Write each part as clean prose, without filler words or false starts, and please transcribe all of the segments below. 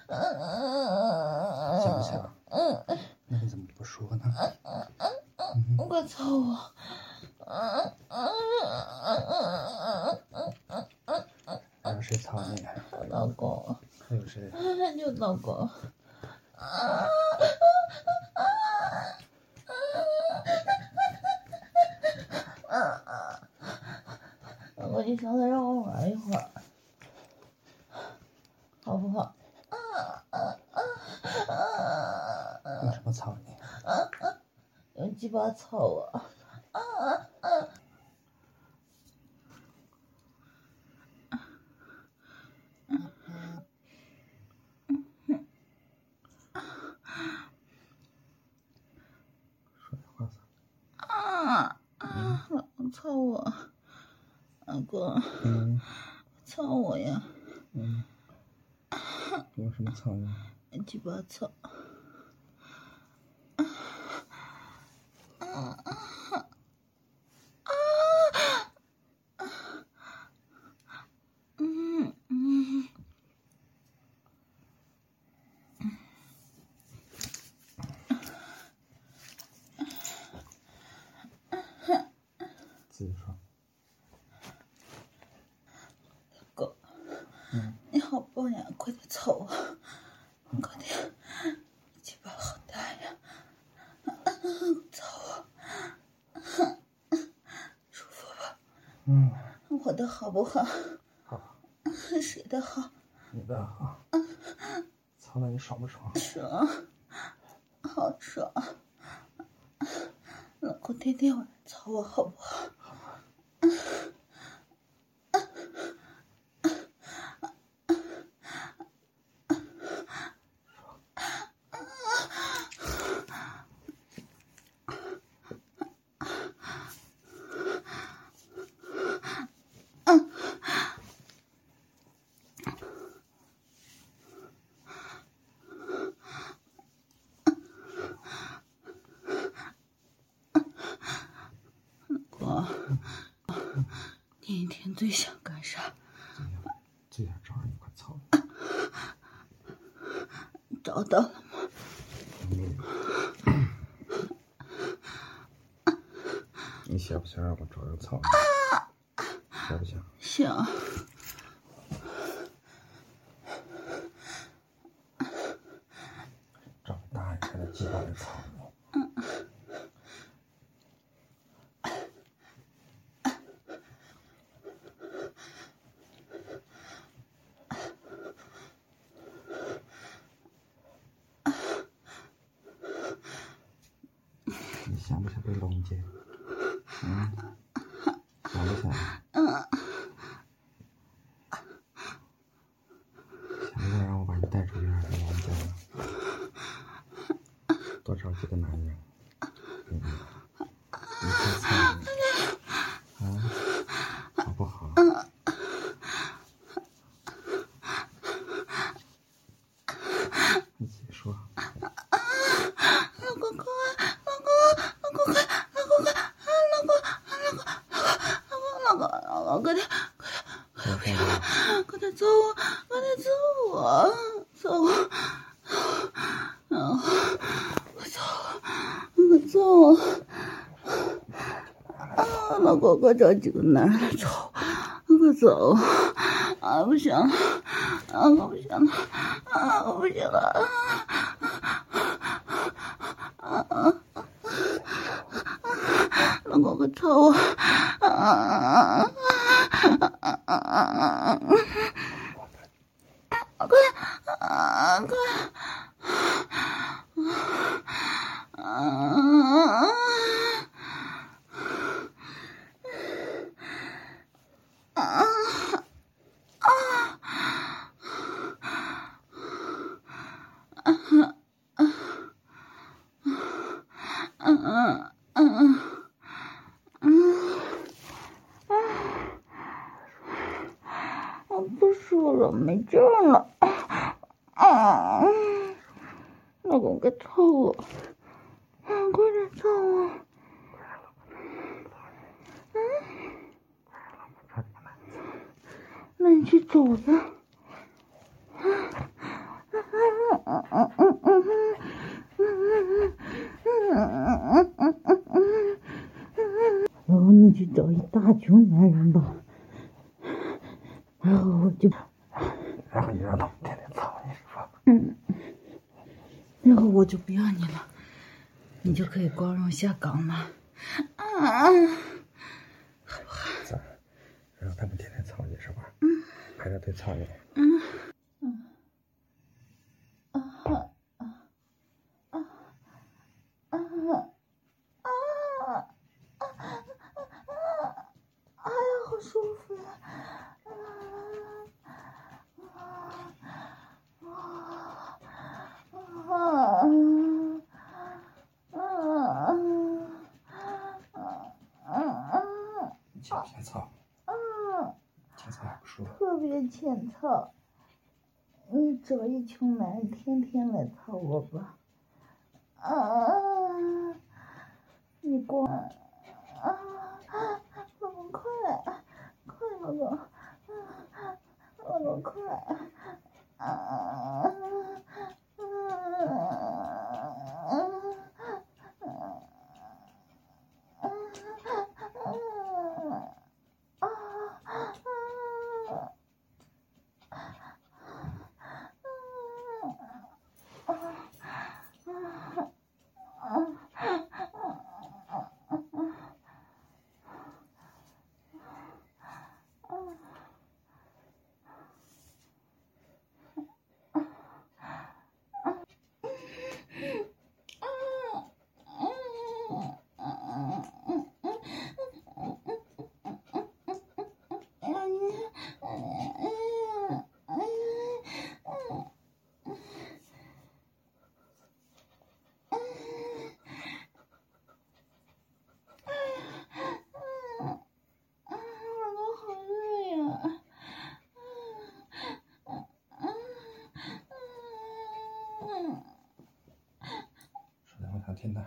想不想？那你怎么不说呢？ 快操我！ 还有谁操你？ 老公。 还有谁？ 就老公。老公，你上来让我玩一会儿，好不好？ 用什么操你？ 用鸡巴操我！ 说点话噻。 老公操我！老公，操我呀！ 用什么操你？ 鸡巴操！ 自己说。 哥，你好棒呀！快点操我！快点！鸡巴好大呀！操我！舒服吧？我的好不好？ 好。 谁的好？ 你的好。操的你爽不爽？ 爽，好爽！老公天天晚上操我好不好？ 好。 你一天最想干啥？ 最想找人一块操。 找到了吗？ 你想不想让我找人操你？想不想？ 想。 长大一点的鸡巴人操你。你想不想被龙姐？想不想？想不想让我把你带出院，让我们家多找几个男人，你快操你，好不好？你自己说。 老公快！老公，快点！快点揍我！快点揍我！揍我！快揍我！老公，快找几个男人来揍！快走！不行了！我不行了！我不行了！老公，快操我！快！我不说了，没劲儿了。老公，快操我！快点操我！那你去走呀！ 然后你去找一大穷男人吧，然后我就， 然后你让他们天天操你是吧？ 然后我就不要你了，你就可以光荣下岗了。 咋？让他们天天操你是吧？排着队操你。 哎呀，好舒服呀！ 你欠不欠操？欠操还不舒服。 特别欠操，你找一穷男人天天来操我吧。你光老公快，老公，老公快， 说的我想听的。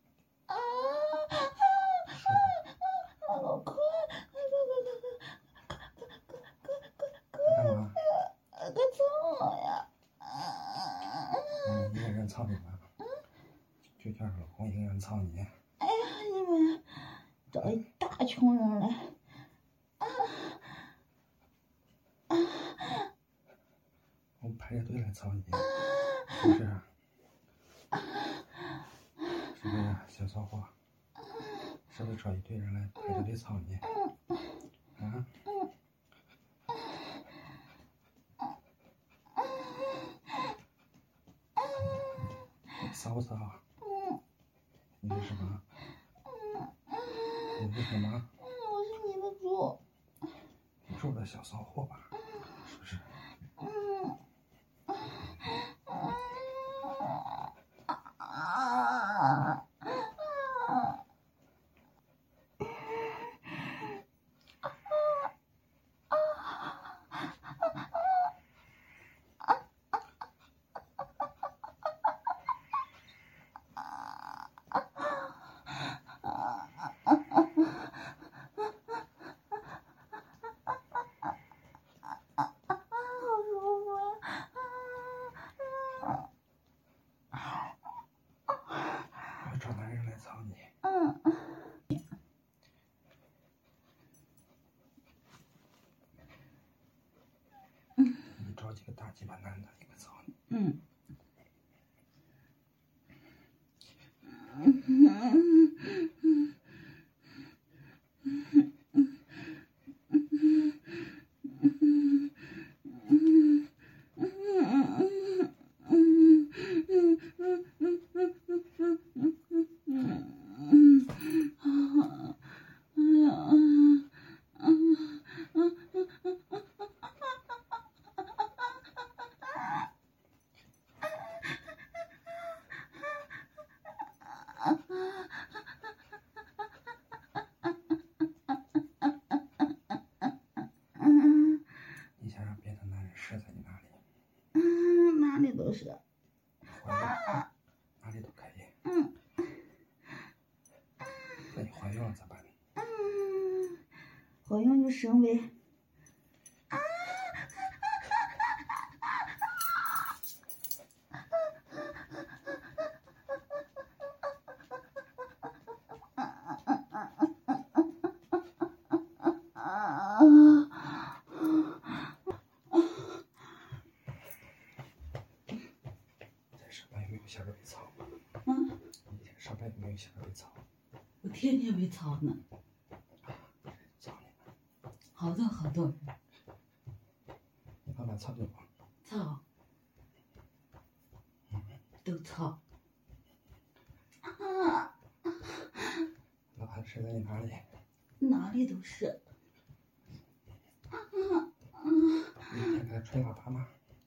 老公快， 干嘛？ 快操我呀！ 你一个人操你吧。就叫老公一个人操你。 哎呀，你们找一大穷人来。 我排着队来操你，是不是？是不是小骚货？是不是找一堆人来排着队操你？啊？你骚不骚？你是什么？你是什么？ 我是你的猪。 你是我的小骚货吧？是不是？我找男人来操你。你找几个大鸡巴男的，一个操你。你想让别的男人射在你哪里？ 哪里都是。 怀孕，哪里都可以。那你怀孕了咋办？ 怀孕就生呗。 有没有下过被操？ 嗯， 一天上班有没有下过被操？ 我天天被操呢， 操你！ 好多好多人你老板操你吗？ 操，都操。啊， 老板是在你哪里？ 哪里都是。 你一天给他吹喇叭吗？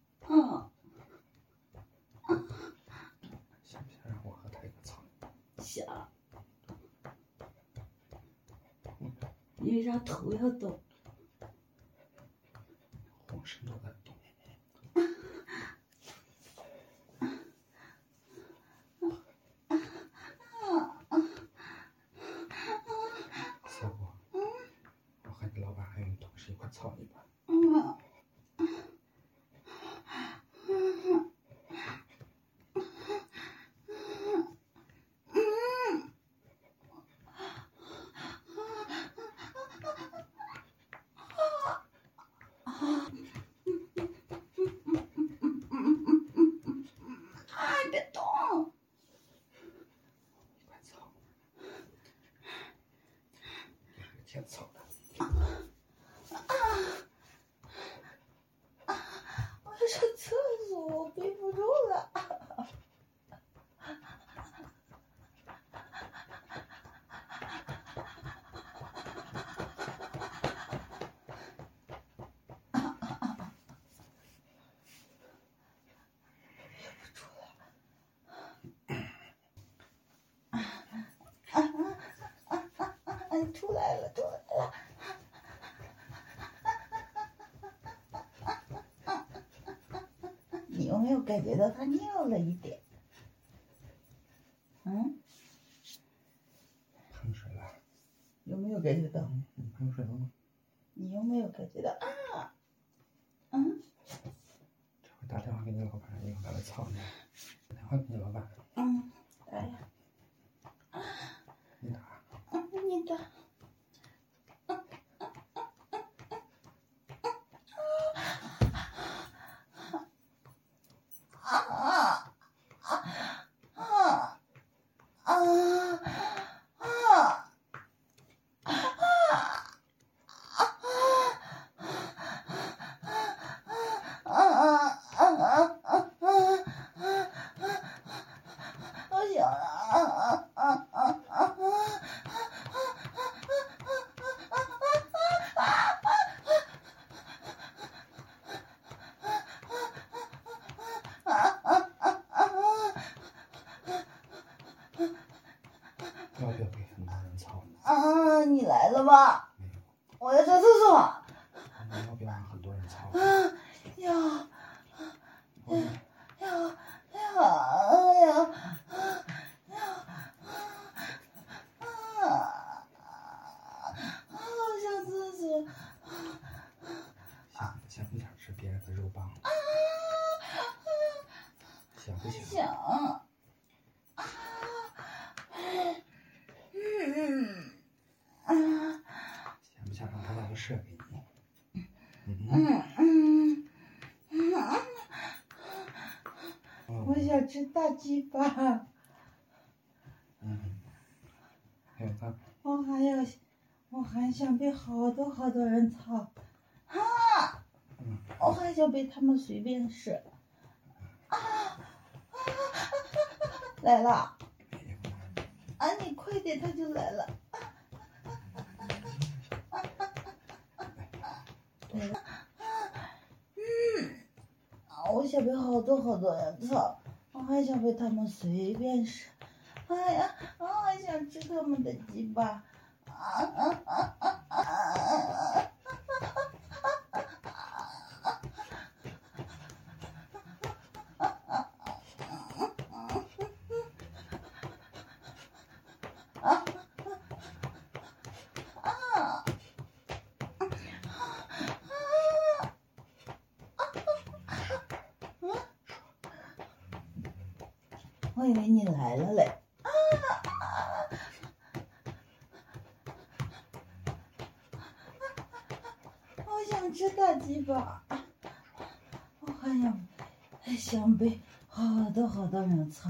想不想让我和他一个操？ 想。因为啥头要动？ 浑身都在动。小果，我和你老板还有你同事一块操你吧。 别动！ 一块操。你还是欠操的。 我要上厕所，我背不住了。出来了，出来了！你有没有感觉到它尿了一点？ 喷水了。 有没有感觉到？ 你喷水了吗？ 你有没有感觉到？ 这回打电话给你老板，一会儿他来操你。打电话给你老板。 打呀。 你打。 你打。 要不要给很多人操呢？ 你来了吧？ 没有。 我要上厕所。 你要不要让很多人操？ 要。 我上厕所。 想不想吃别人的肉棒？想不想？ 想。 想不想让他来射给你？ 我想吃大鸡巴。 还有他。 我还想被好多好多人操。我还想被他们随便射。来了。你快点，他就来了。我想被好多好多人操，我还想被他们随便射。哎呀，我还想吃他们的鸡巴。我以为你来了嘞。我想吃大鸡巴，我还想被好多人操。